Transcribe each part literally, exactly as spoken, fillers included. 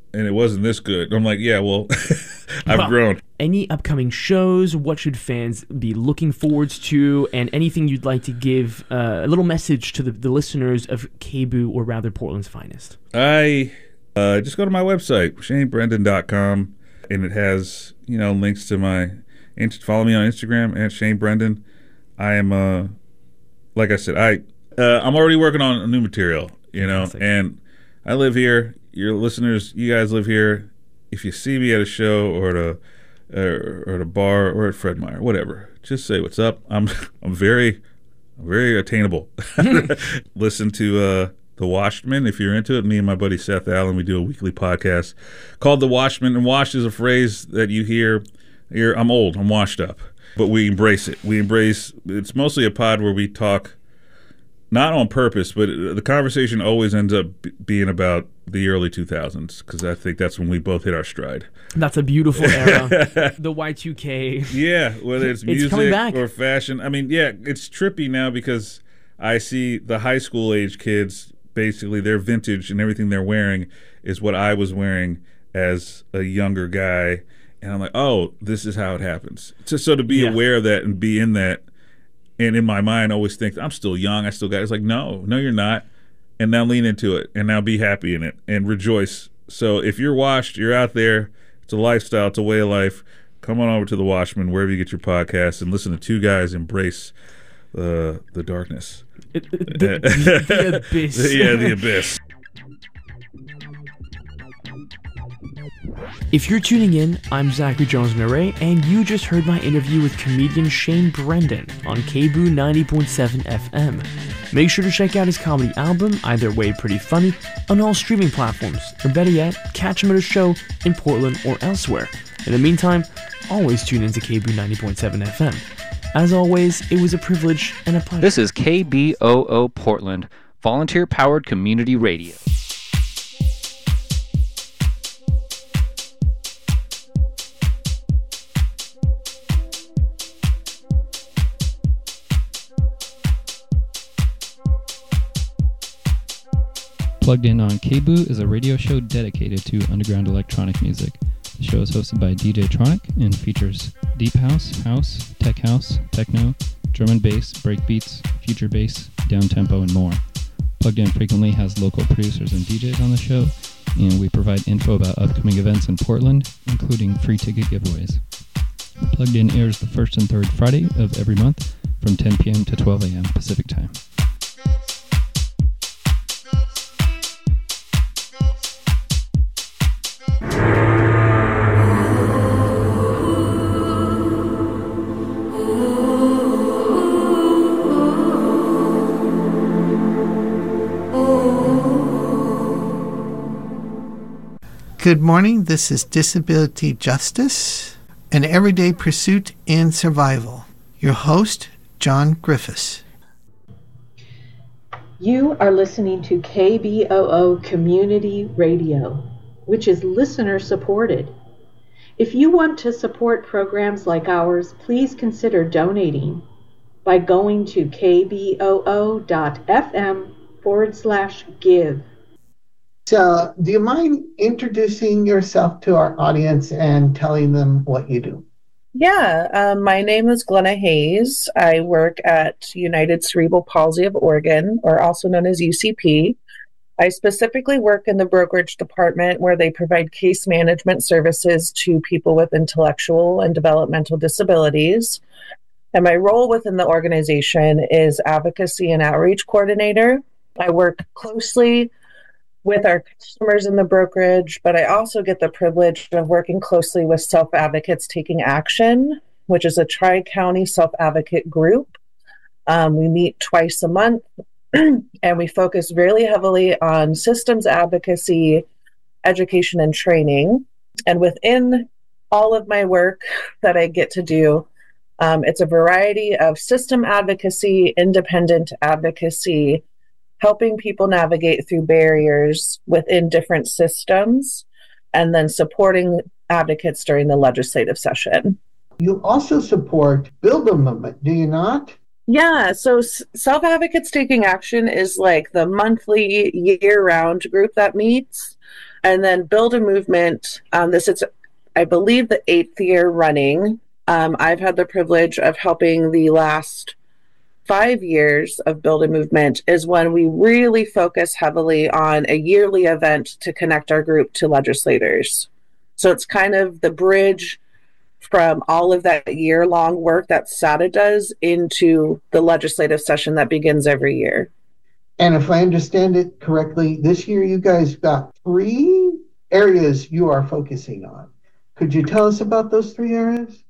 and it wasn't this good. I'm like, yeah, well, I've Well, grown. Any upcoming shows? What should fans be looking forward to? And anything you'd like to give uh, a little message to the, the listeners of K B O O, or rather Portland's finest? I uh, just go to my website, shane brendan dot com, and it has, you know, links to my, follow me on Instagram at Shane Brendan. I am, uh, like I said, I, uh, I'm already working on new material, you know, Fantastic. and I live here. Your listeners, you guys live here. If you see me at a show or at a, or, or at a bar or at Fred Meyer, whatever, just say what's up. I'm, I'm very, very attainable. Listen to, uh, The Washman, if you're into it. Me and my buddy Seth Allen, we do a weekly podcast called The Washman. And wash is a phrase that you hear. You're, I'm old. I'm washed up. But we embrace it. We embrace, it's mostly a pod where we talk, not on purpose, but the conversation always ends up b- being about the early two thousands, because I think that's when we both hit our stride. That's a beautiful era. The Y two K. Yeah, whether it's It's coming music back. or fashion. I mean, yeah, it's trippy now because I see the high school age kids, basically their vintage and everything they're wearing is what I was wearing as a younger guy. And I'm like, oh, this is how it happens. So, so to be Yeah. aware of that and be in that, and in my mind always think, I'm still young, I still got it. It's like, no, no, you're not. And now lean into it, and now be happy in it, and rejoice. So if you're washed, you're out there, it's a lifestyle, it's a way of life. Come on over to The Washman, wherever you get your podcasts, and listen to two guys embrace uh, the darkness. It- it- the, the, the abyss. Yeah, the abyss. If you're tuning in, I'm Zachary Jones-Murray, and you just heard my interview with comedian Shane Brendan on K B O O ninety point seven F M. Make sure to check out his comedy album, Either Way Pretty Funny, on all streaming platforms, or better yet, catch him at a show in Portland or elsewhere. In the meantime, always tune into K B O O ninety point seven F M. As always, it was a privilege and a pleasure. This is K B O O Portland, volunteer-powered community radio. Plugged In on K B O O is a radio show dedicated to underground electronic music. The show is hosted by D J Tronic and features deep house, house, tech house, techno, German bass, breakbeats, future bass, downtempo, and more. Plugged In frequently has local producers and D Js on the show, and we provide info about upcoming events in Portland, including free ticket giveaways. Plugged In airs the first and third Friday of every month from ten p.m. to twelve a.m. Pacific Time. Good morning. This is Disability Justice, an everyday pursuit and survival. Your host, John Griffiths. You are listening to K B O O Community Radio, which is listener supported. If you want to support programs like ours, please consider donating by going to kboo.fm forward slash give. So, do you mind introducing yourself to our audience and telling them what you do? Yeah, um, my name is Glenna Hayes. I work at United Cerebral Palsy of Oregon, or also known as U C P. I specifically work in the brokerage department where they provide case management services to people with intellectual and developmental disabilities. And my role within the organization is advocacy and outreach coordinator. I work closely with our customers in the brokerage, but I also get the privilege of working closely with Self-Advocates Taking Action, which is a tri-county self-advocate group. Um, we meet twice a month, and we focus really heavily on systems advocacy, education, and training. And within all of my work that I get to do, um, it's a variety of system advocacy, independent advocacy, helping people navigate through barriers within different systems, and then supporting advocates during the legislative session. You also support Build a Movement, do you not? Yeah, so S- Self-Advocates Taking Action is like the monthly, year-round group that meets. And then Build a Movement, um, this is, I believe, the eighth year running. Um, I've had the privilege of helping the last five years of Build a Movement is when we really focus heavily on a yearly event to connect our group to legislators. So it's kind of the bridge from all of that year-long work that S A D A does into the legislative session that begins every year. And if I understand it correctly, this year you guys got three areas you are focusing on. Could you tell us about those three areas?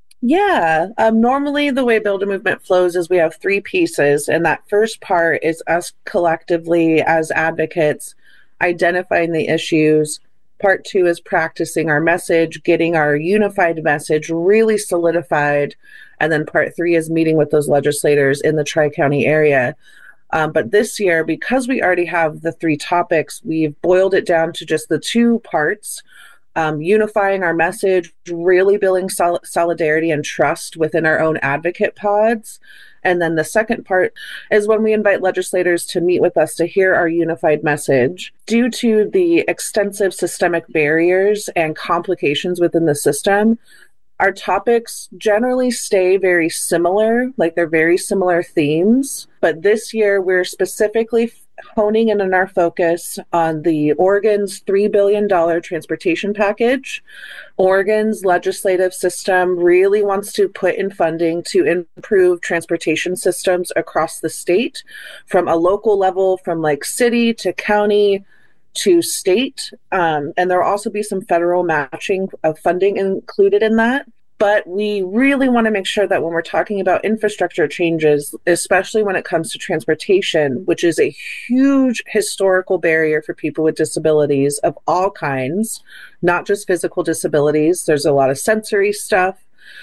Yeah. Um, normally the way Build a Movement flows is we have three pieces, and that first part is us collectively as advocates identifying the issues. Part two is practicing our message, getting our unified message really solidified. And then part three is meeting with those legislators in the Tri-County area. Um, but this year, because we already have the three topics, we've boiled it down to just the two parts, um, unifying our message, really building sol- solidarity and trust within our own advocate pods. And then the second part is when we invite legislators to meet with us to hear our unified message. Due to the extensive systemic barriers and complications within the system, our topics generally stay very similar, like they're very similar themes. But this year, we're specifically honing in on our focus on the Oregon's three billion dollars transportation package. Oregon's legislative system really wants to put in funding to improve transportation systems across the state, from a local level, from like city to county to state. Um, and there will also be some federal matching of funding included in that. But we really want to make sure that when we're talking about infrastructure changes, especially when it comes to transportation, which is a huge historical barrier for people with disabilities of all kinds, not just physical disabilities. There's a lot of sensory stuff.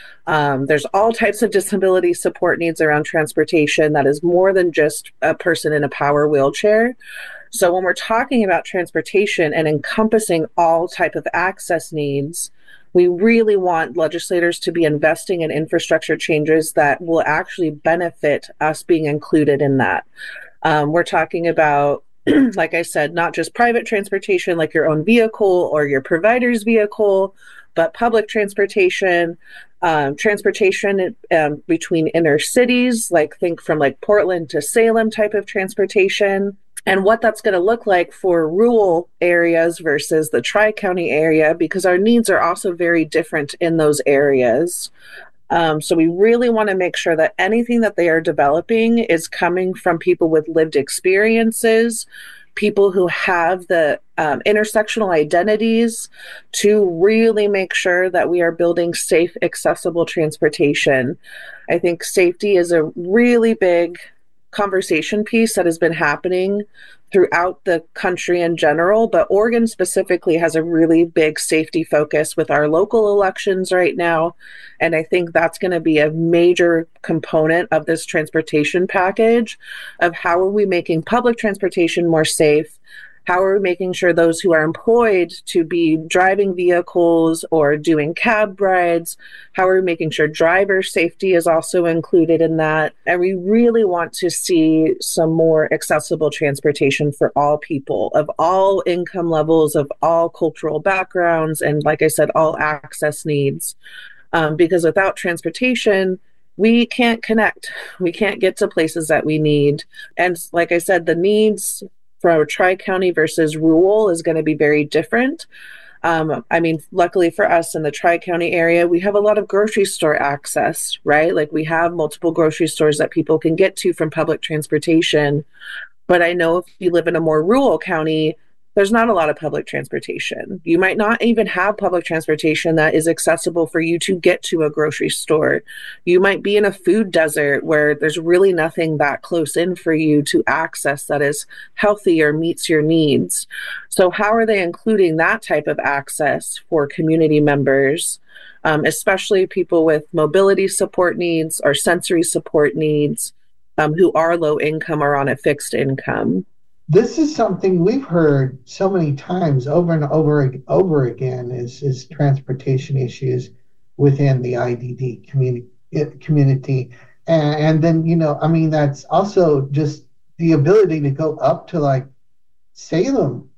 Um, there's all types of disability support needs around transportation that is more than just a person in a power wheelchair. So when we're talking about transportation and encompassing all type of access needs, we really want legislators to be investing in infrastructure changes that will actually benefit us being included in that. Um, we're talking about, like I said, not just private transportation like your own vehicle or your provider's vehicle, but public transportation, um, transportation um, between inner cities, like think from like Portland to Salem type of transportation. And what that's going to look like for rural areas versus the Tri-County area, because our needs are also very different in those areas. Um, so we really want to make sure that anything that they are developing is coming from people with lived experiences, people who have the um, intersectional identities, to really make sure that we are building safe, accessible transportation. I think safety is a really big conversation piece that has been happening throughout the country in general, but Oregon specifically has a really big safety focus with our local elections right now. And I think that's going to be a major component of this transportation package of how are we making public transportation more safe? How are we making sure those who are employed to be driving vehicles or doing cab rides, how are we making sure driver safety is also included in that? And we really want to see some more accessible transportation for all people of all income levels, of all cultural backgrounds, and like I said, all access needs. Um, because without transportation, we can't connect. We can't get to places that we need. And like I said, the needs for Tri-County versus rural is going to be very different. Um, I mean, luckily for us in the Tri-County area, we have a lot of grocery store access, right? Like we have multiple grocery stores that people can get to from public transportation. But I know if you live in a more rural county, there's not a lot of public transportation. You might not even have public transportation that is accessible for you to get to a grocery store. You might be in a food desert where there's really nothing that close in for you to access that is healthy or meets your needs. So how are they including that type of access for community members, um, especially people with mobility support needs or sensory support needs, um, who are low income or on a fixed income? This is something we've heard so many times over and over over again is, is transportation issues within the I D D community. community. And, and then, you know, I mean, that's also just the ability to go up to like Salem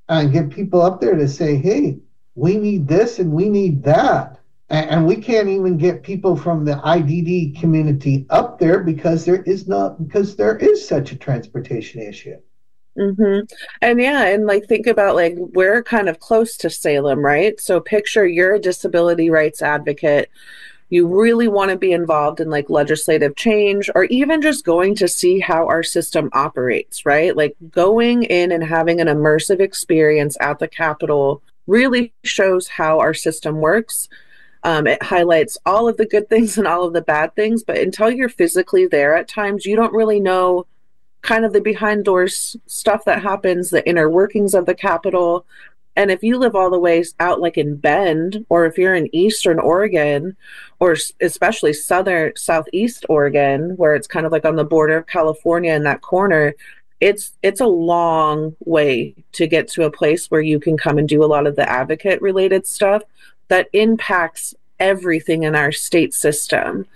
and get people up there to say, hey, we need this and we need that. And, and we can't even get people from the I D D community up there because there is not, because there is such a transportation issue. Mm-hmm. And yeah, and like think about like we're kind of close to Salem, right? So picture you're a disability rights advocate. You really want to be involved in like legislative change or even just going to see how our system operates, right? Like going in and having an immersive experience at the Capitol really shows how our system works. Um, it highlights all of the good things and all of the bad things, but until you're physically there at times, you don't really know kind of the behind doors stuff that happens, the inner workings of the Capitol. And if you live all the way out like in Bend, or if you're in Eastern Oregon, or especially Southern, Southeast Oregon, where it's kind of like on the border of California in that corner, it's it's a long way to get to a place where you can come and do a lot of the advocate related stuff that impacts everything in our state system.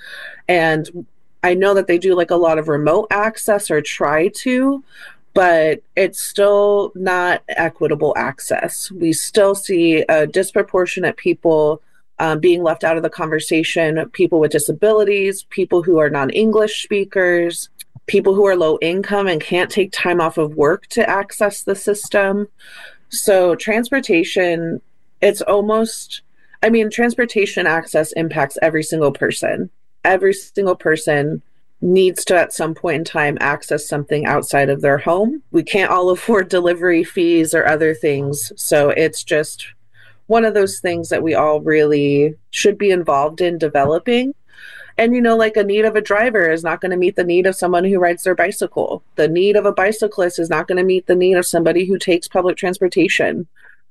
And I know that they do like a lot of remote access or try to, but it's still not equitable access. We still see a disproportionate people um, being left out of the conversation, people with disabilities, people who are non-English speakers, people who are low income and can't take time off of work to access the system. So transportation, it's almost, I mean, transportation access impacts every single person. Every single person needs to, at some point in time, access something outside of their home. We can't all afford delivery fees or other things. So it's just one of those things that we all really should be involved in developing. And, you know, like a need of a driver is not going to meet the need of someone who rides their bicycle. The need of a bicyclist is not going to meet the need of somebody who takes public transportation.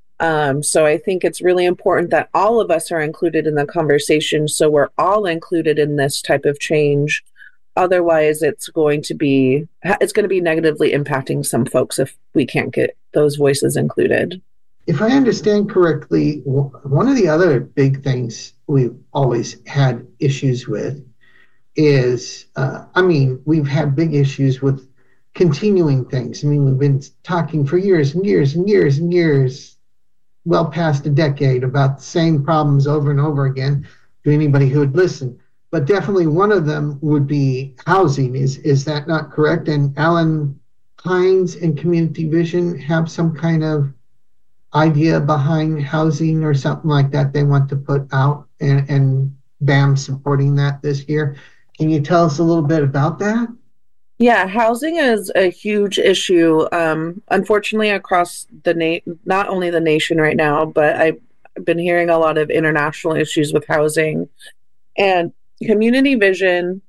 Um, so I think it's really important that all of us are included in the conversation, so we're all included in this type of change. Otherwise, it's going to be it's going to be negatively impacting some folks if we can't get those voices included. If I understand correctly, one of the other big things we've always had issues with is, uh, I mean, we've had big issues with continuing things. I mean, we've been talking for years and years and years and years, well past a decade, about the same problems over and over again to anybody who would listen. But definitely one of them would be housing. Is is that not correct? And Alan Hines and Community Vision have some kind of idea behind housing or something like that they want to put out, and, and B A M supporting that this year. Can you tell us a little bit about that? Yeah, housing is a huge issue, um, unfortunately, across the na- not only the nation right now, but I've been hearing a lot of international issues with housing. And Community Vision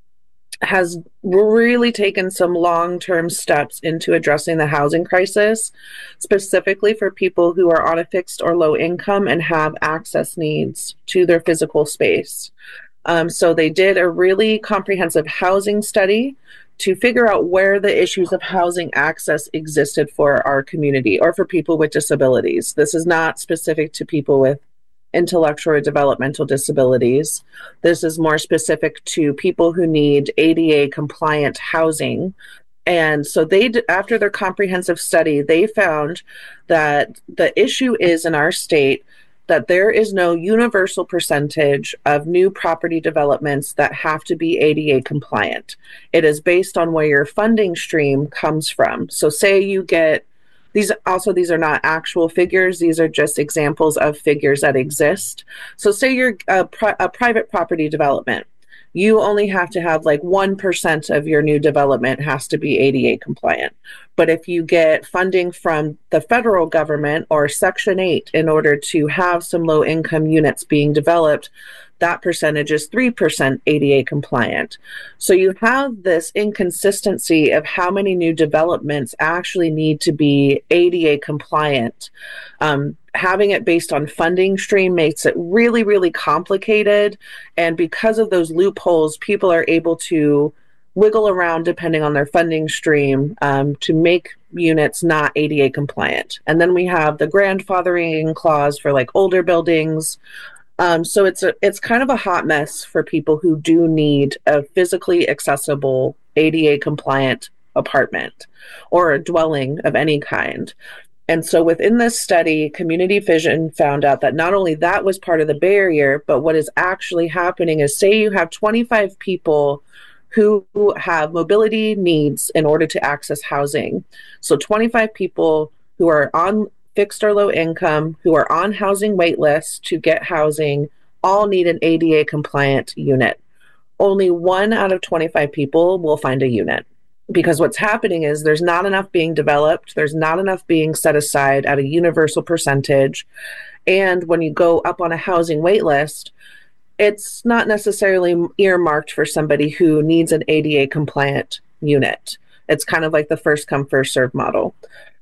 has really taken some long-term steps into addressing the housing crisis, specifically for people who are on a fixed or low income and have access needs to their physical space. Um, so they did a really comprehensive housing study to figure out where the issues of housing access existed for our community or for people with disabilities. This is not specific to people with intellectual or developmental disabilities. This is more specific to people who need A D A compliant housing. And so they, after their comprehensive study, they found that the issue is in our state that there is no universal percentage of new property developments that have to be A D A compliant. It is based on where your funding stream comes from. So say you get these, also these are not actual figures, these are just examples of figures that exist. So say you're a, pri- a private property development. You only have to have like one percent of your new development has to be A D A compliant. But if you get funding from the federal government or Section eight in order to have some low income units being developed, that percentage is three percent A D A compliant. So you have this inconsistency of how many new developments actually need to be A D A compliant. Um, having it based on funding stream makes it really, really complicated. And because of those loopholes, people are able to wiggle around depending on their funding stream um, to make units not A D A compliant. And then we have the grandfathering clause for like older buildings. Um, so it's a, it's kind of a hot mess for people who do need a physically accessible A D A compliant apartment or a dwelling of any kind. And so within this study, Community Vision found out that not only that was part of the barrier, but what is actually happening is, say you have twenty-five people who have mobility needs in order to access housing. So twenty-five people who are on fixed or low income, who are on housing wait lists to get housing, all need an A D A compliant unit. Only one out of twenty-five people will find a unit. Because what's happening is there's not enough being developed, there's not enough being set aside at a universal percentage. And when you go up on a housing wait list, it's not necessarily earmarked for somebody who needs an A D A compliant unit. It's kind of like the first come, first serve model.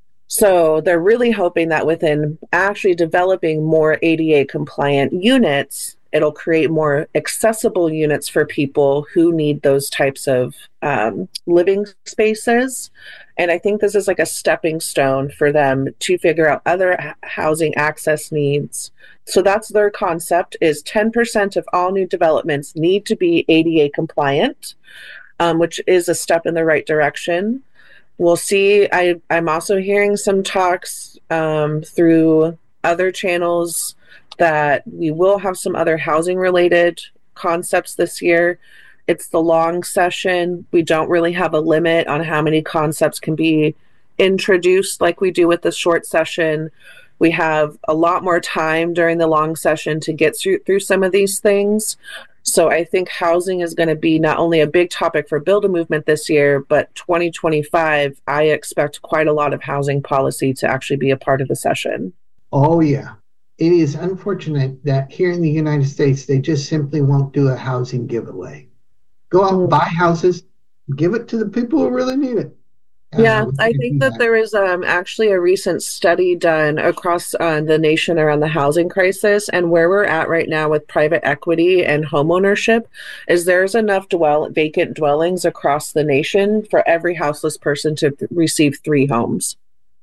So they're really hoping that within actually developing more A D A compliant units, it'll create more accessible units for people who need those types of um, living spaces. And I think this is like a stepping stone for them to figure out other h- housing access needs. So that's their concept, is ten percent of all new developments need to be A D A compliant, um, which is a step in the right direction. We'll see. I, I'm also hearing some talks um, through other channels that we will have some other housing related concepts this year. It's the long session. We don't really have a limit on how many concepts can be introduced like we do with the short session. We have a lot more time during the long session to get through, through some of these things. So I think housing is going to be not only a big topic for Build a Movement this year, but twenty twenty-five, I expect quite a lot of housing policy to actually be a part of the session. Oh, yeah. It is unfortunate that here in the United States, they just simply won't do a housing giveaway. Go out and buy houses, give it to the people who really need it. Yeah, Uh, I think that, that there is um, actually a recent study done across uh, the nation around the housing crisis, and where we're at right now with private equity and homeownership is there's enough dwell vacant dwellings across the nation for every houseless person to receive three homes.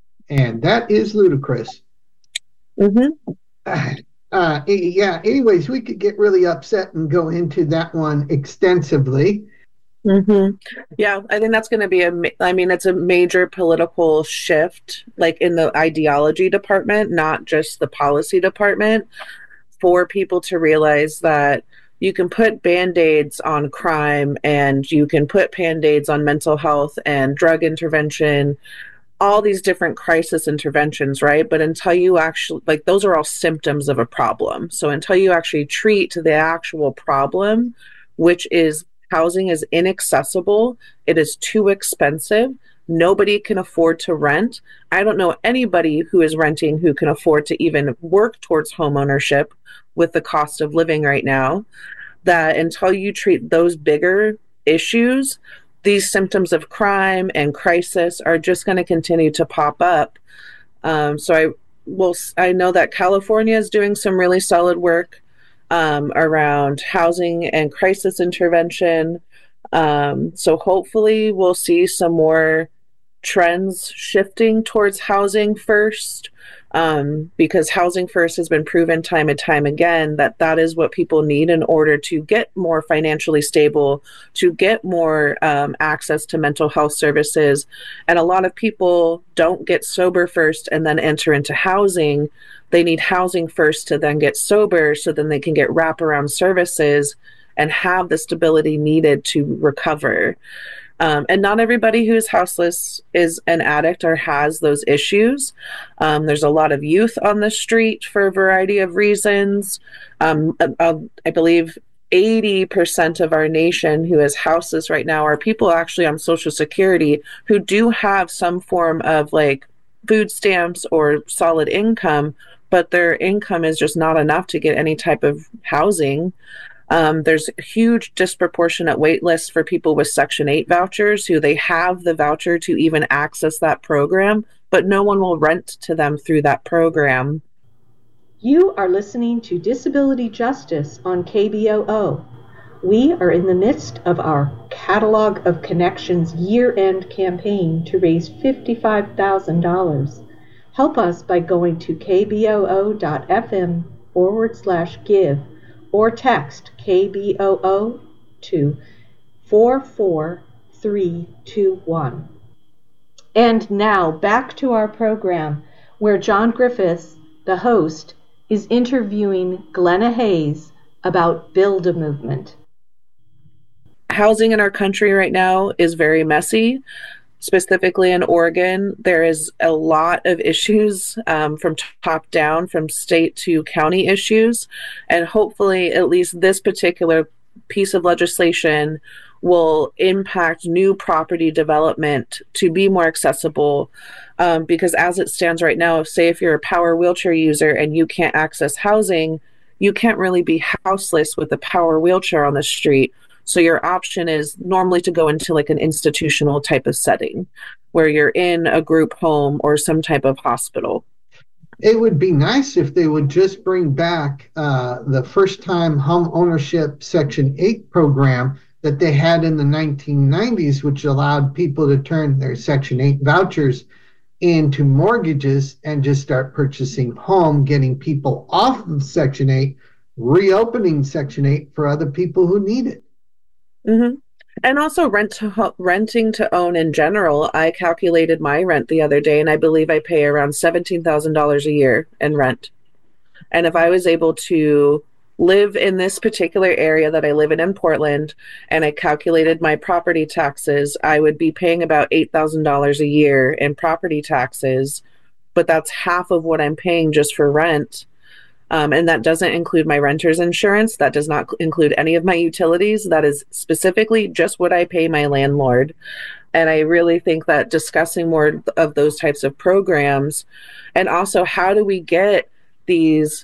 And that is ludicrous. Mm-hmm. Uh, uh, yeah, anyways, we could get really upset and go into that one extensively. Mm-hmm. Yeah, I think that's going to be a, I mean, it's a major political shift, like in the ideology department, not just the policy department, for people to realize that you can put Band-Aids on crime and you can put Band-Aids on mental health and drug intervention, all these different crisis interventions, right? But until you actually, like, those are all symptoms of a problem. So until you actually treat the actual problem, which is housing is inaccessible, it is too expensive, nobody can afford to rent. I don't know anybody who is renting who can afford to even work towards homeownership with the cost of living right now, that until you treat those bigger issues, these symptoms of crime and crisis are just going to continue to pop up. Um, so I will, I know that California is doing some really solid work um, around housing and crisis intervention. Um, so hopefully we'll see some more trends shifting towards housing first, um, because housing first has been proven time and time again that that is what people need in order to get more financially stable, to get more um, access to mental health services. And a lot of people don't get sober first and then enter into housing. They need housing first to then get sober, so then they can get wraparound services and have the stability needed to recover. Um, and not everybody who's houseless is an addict or has those issues. Um, there's a lot of youth on the street for a variety of reasons. Um, uh, I believe eighty percent of our nation who is houseless right now are people actually on Social Security who do have some form of like food stamps or solid income, but their income is just not enough to get any type of housing. Um, there's a huge disproportionate wait lists for people with Section eight vouchers who they have the voucher to even access that program, but no one will rent to them through that program. You are listening to Disability Justice on K B O O. We are in the midst of our Catalog of Connections year-end campaign to raise fifty-five thousand dollars. Help us by going to kboo.fm forward slash give or text K B O O to four four three two one. And now back to our program. where John Griffiths, the host, is interviewing Glenna Hayes about Build a Movement. Housing in our country right now is very messy. Specifically in Oregon, there is a lot of issues um, from top down, from state to county issues. And hopefully, at least this particular piece of legislation will impact new property development to be more accessible. Um, because as it stands right now, say if you're a power wheelchair user and you can't access housing, you can't really be houseless with a power wheelchair on the street. So your option is normally to go into like an institutional type of setting where you're in a group home or some type of hospital. It would be nice if they would just bring back uh, the first time home ownership Section eight program that they had in the nineteen nineties, which allowed people to turn their Section eight vouchers into mortgages and just start purchasing home, getting people off of Section eight, reopening Section eight for other people who need it. Mm-hmm. And also rent to ho- renting to own in general. I calculated my rent the other day, and I believe I pay around seventeen thousand dollars a year in rent. And if I was able to live in this particular area that I live in in Portland, and I calculated my property taxes, I would be paying about eight thousand dollars a year in property taxes, but that's half of what I'm paying just for rent. Um, and that doesn't include my renter's insurance. That does not include any of my utilities. That is specifically just what I pay my landlord. And I really think that discussing more of those types of programs, and also how do we get these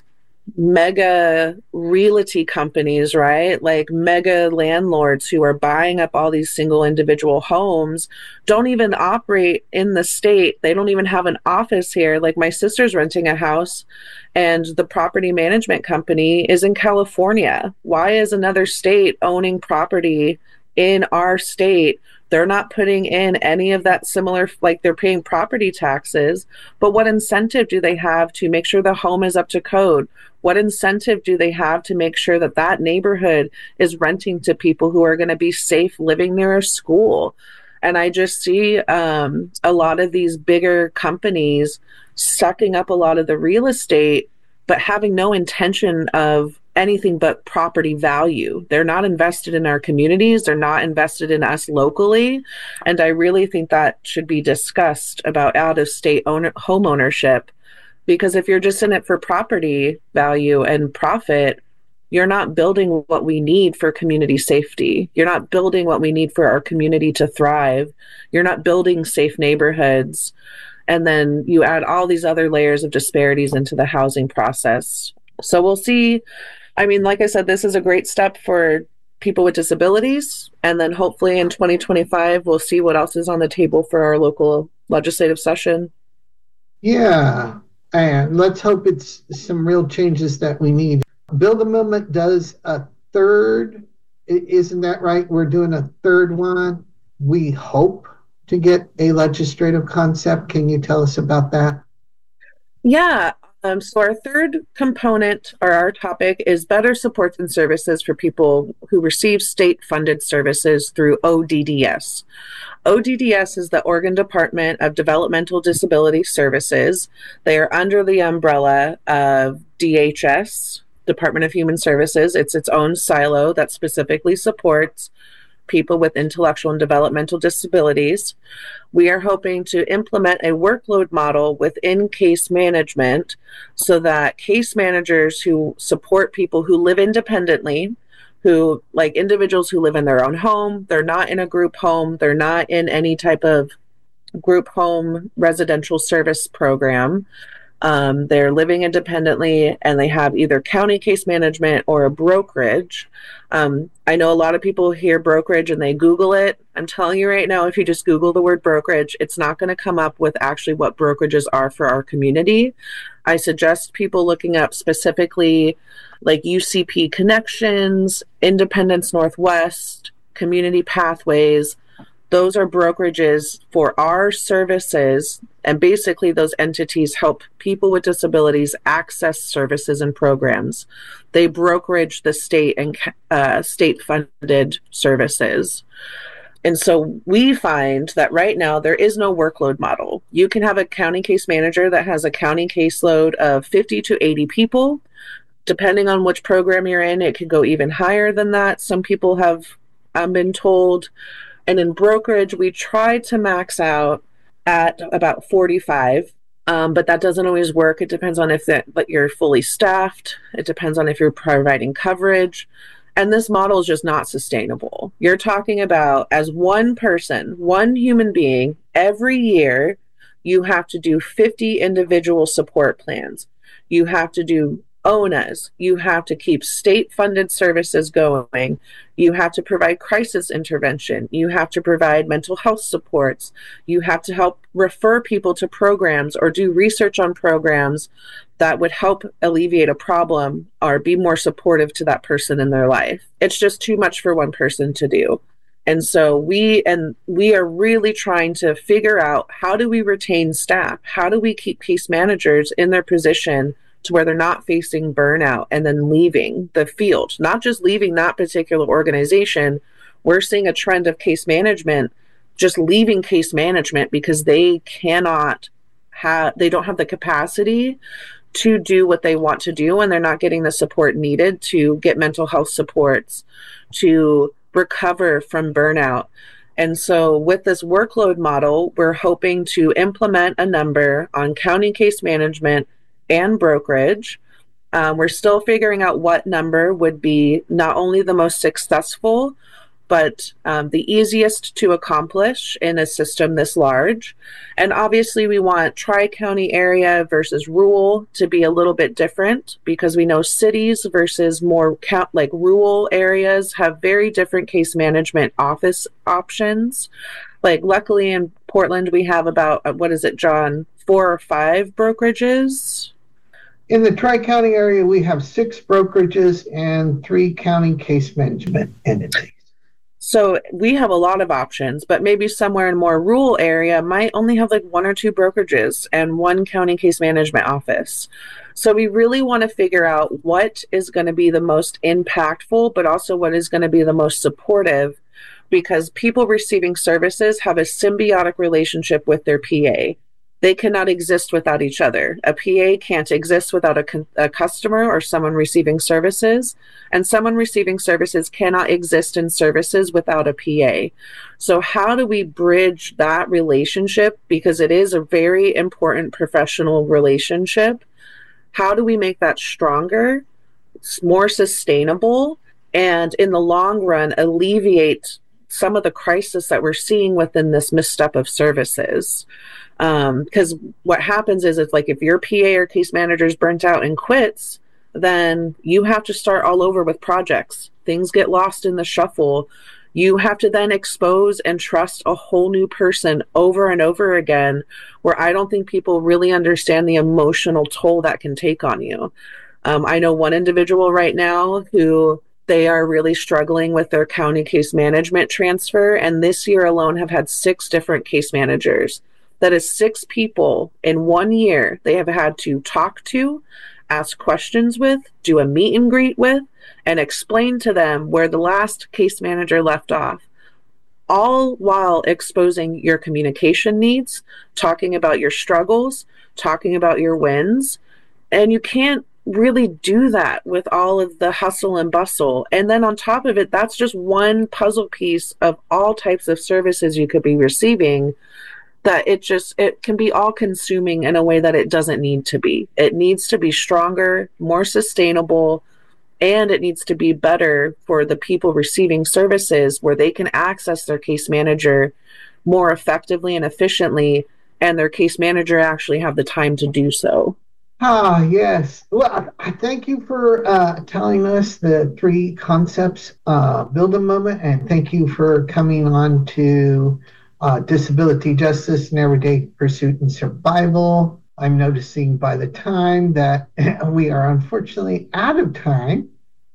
mega realty companies, right? Like mega landlords who are buying up all these single individual homes, don't even operate in the state. They don't even have an office here. Like my sister's renting a house and the property management company is in California. Why is another state owning property in our state? They're not putting in any of that similar, like they're paying property taxes, but what incentive do they have to make sure the home is up to code? What incentive do they have to make sure that that neighborhood is renting to people who are going to be safe living near a school? And I just see um, a lot of these bigger companies sucking up a lot of the real estate, but having no intention of anything but property value. They're not invested in our communities. They're not invested in us locally. And I really think that should be discussed about out-of-state owner, home ownership. Because if you're just in it for property value and profit, you're not building what we need for community safety. You're not building what we need for our community to thrive. You're not building safe neighborhoods. And then you add all these other layers of disparities into the housing process. So we'll see. I mean, like I said, this is a great step for people with disabilities. And then hopefully in twenty twenty-five, we'll see what else is on the table for our local legislative session. Yeah. And let's hope it's some real changes that we need. Build a Movement does a third. Isn't that right? We're doing a third one. We hope to get a legislative concept. Can you tell us about that? Yeah. Um, so our third component, or our topic, is better supports and services for people who receive state-funded services through O D D S. O D D S is the Oregon Department of Developmental Disability Services. They are under the umbrella of D H S, Department of Human Services. It's its own silo that specifically supports people with intellectual and developmental disabilities. We are hoping to implement a workload model within case management so that case managers who support people who live independently, who like individuals who live in their own home, they're not in a group home, they're not in any type of group home residential service program. Um, they're living independently and they have either county case management or a brokerage. Um, I know a lot of people hear brokerage and they Google it. I'm telling you right now, if you just Google the word brokerage, it's not going to come up with actually what brokerages are for our community. I suggest people looking up specifically like U C P Connections, Independence Northwest, Community Pathways. Those are brokerages for our services, and basically those entities help people with disabilities access services and programs. They brokerage the state and uh, state-funded services. And so we find that right now there is no workload model. You can have a county case manager that has a county caseload of fifty to eighty people. Depending on which program you're in, it could go even higher than that. Some people have um, been told. And in brokerage, we try to max out at about forty-five, um, but that doesn't always work. It depends on if that, but you're fully staffed. It depends on if you're providing coverage. And this model is just not sustainable. You're talking about, as one person, one human being, every year, you have to do fifty individual support plans. You have to do O N As. You have to keep state-funded services going. You have to provide crisis intervention. You have to provide mental health supports. You have to help refer people to programs or do research on programs that would help alleviate a problem or be more supportive to that person in their life. It's just too much for one person to do. And so we and we are really trying to figure out, how do we retain staff? How do we keep case managers in their position to where they're not facing burnout and then leaving the field, not just leaving that particular organization. We're seeing a trend of case management just leaving case management because they cannot have, they don't have the capacity to do what they want to do, and they're not getting the support needed to get mental health supports, to recover from burnout. And so with this workload model, we're hoping to implement a number on county case management and brokerage. Um, we're still figuring out what number would be not only the most successful, but um, the easiest to accomplish in a system this large. And obviously we want tri-county area versus rural to be a little bit different, because we know cities versus more count, like rural areas have very different case management office options. Like luckily in Portland, we have about, what is it, John, four or five brokerages? In the Tri-County area, we have six brokerages and three county case management entities. So we have a lot of options, but maybe somewhere in a more rural area might only have like one or two brokerages and one county case management office. So we really want to figure out what is going to be the most impactful, but also what is going to be the most supportive, because people receiving services have a symbiotic relationship with their P A. They cannot exist without each other. A P A can't exist without a, con- a customer or someone receiving services, and someone receiving services cannot exist in services without a P A. So how do we bridge that relationship? Because it is a very important professional relationship. How do we make that stronger, more sustainable, and in the long run alleviate some of the crisis that we're seeing within this misstep of services? Because um, what happens is, it's like if your P A or case manager is burnt out and quits, then you have to start all over with projects. Things get lost in the shuffle. You have to then expose and trust a whole new person over and over again, where I don't think people really understand the emotional toll that can take on you. Um, I know one individual right now who they are really struggling with their county case management transfer, and this year alone have had six different case managers. That is six people in one year they have had to talk to, ask questions with, do a meet and greet with, and explain to them where the last case manager left off, all while exposing your communication needs, talking about your struggles, talking about your wins. And you can't really do that with all of the hustle and bustle. And then on top of it, that's just one puzzle piece of all types of services you could be receiving, that it just, it can be all consuming in a way that it doesn't need to be. It needs to be stronger, more sustainable, and it needs to be better for the people receiving services, where they can access their case manager more effectively and efficiently, and their case manager actually have the time to do so. Ah, yes. Well, I thank you for uh, telling us the three concepts, uh, Build a Moment, and thank you for coming on to Uh, disability justice and everyday pursuit and survival. I'm noticing by the time that we are unfortunately out of time.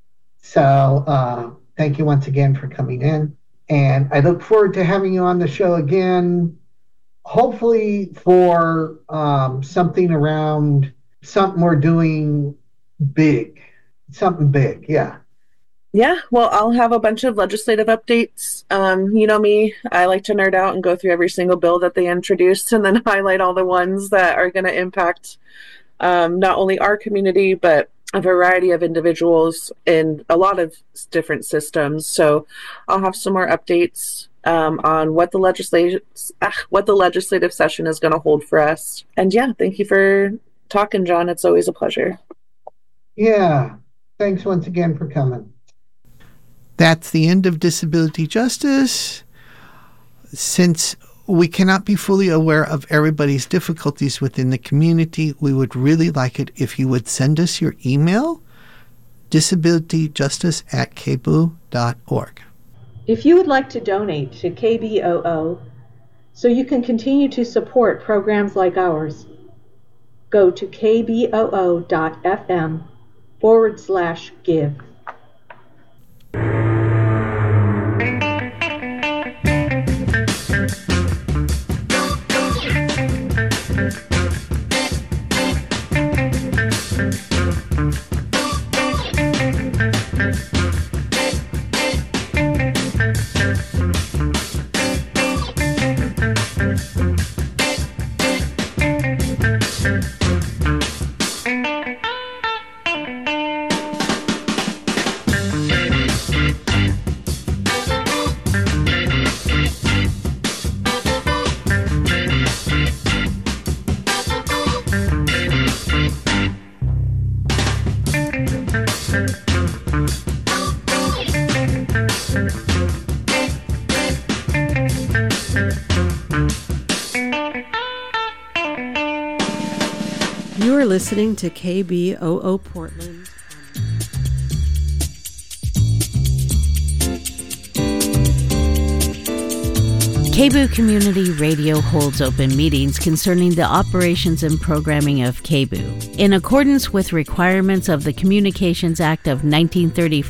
So uh, thank you once again for coming in. And I look forward to having you on the show again, hopefully for um, something around something we're doing big, something big. Yeah. Yeah, well, I'll have a bunch of legislative updates. Um, you know me, I like to nerd out and go through every single bill that they introduced and then highlight all the ones that are going to impact um, not only our community, but a variety of individuals in a lot of different systems. So I'll have some more updates um, on what the legislative ah, what the legislative session is going to hold for us. And yeah, thank you for talking, John. It's always a pleasure. Yeah, thanks once again for coming. That's the end of Disability Justice. Since we cannot be fully aware of everybody's difficulties within the community, we would really like it if you would send us your email, disabilityjustice at k b o o dot org. If you would like to donate to K B O O so you can continue to support programs like ours, go to kboo.fm forward slash give. You are listening to K B O O Portland. K B O O Community Radio holds open meetings concerning the operations and programming of K B O O. In accordance with requirements of the Communications Act of nineteen thirty-five,